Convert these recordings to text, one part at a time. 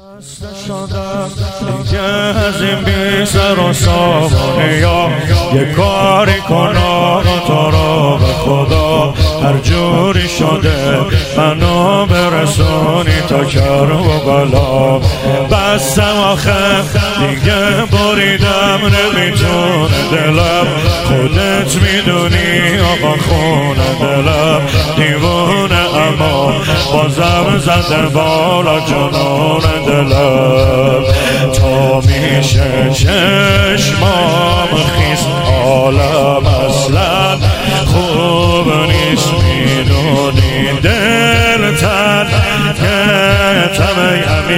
شدم دیگه از این بی سر و سامانه یا یه کاری کنم تو رو به خدا هر جوری شده منو برسونی تا کر و بلا بستم آخر دیگه بریدم نمیتونه دلم خودت میدونی آقا خونه دلم دیوونه اما بازم زده بالا جنون دلم تا میشه چشمام خیس عالم اصلا خوب نیست میدونی دل تنگتم ای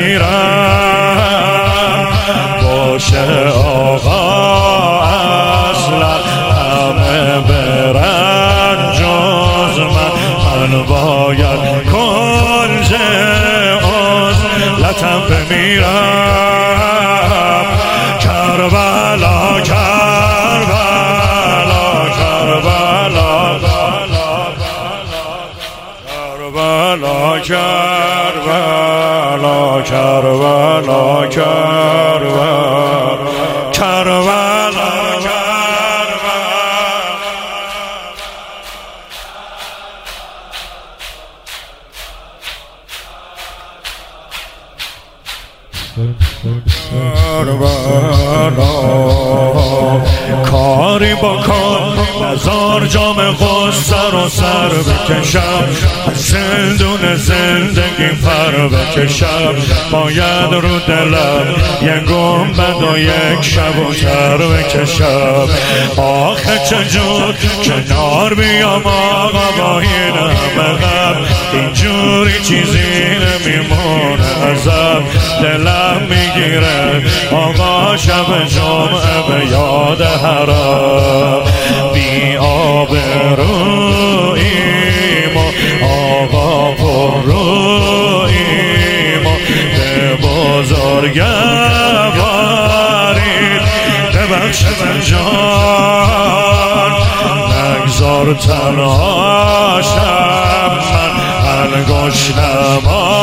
امیرم باشه آقا اصلا همه برن جز من باید کنج عزلتم بمیرم کربلا کربلا کربلا کربلا کربلا کربلا کربلا کربلا کاری با کار نزار جام غصه رو سر بکشم زندون زندگی پر بکشم باید رو دلم یه گنبد و یک شب و تر بکشم آخه چجور کنار بیام آقا با این همه غم اینجوری چیزی نمیمونه ازم دلم میگیره آقا شب جمعه به یاد حرم بی آبروییم و آقا پرروییم و به بزرگوارید ببخش من جان نگذار تنهاشم من انگشت نما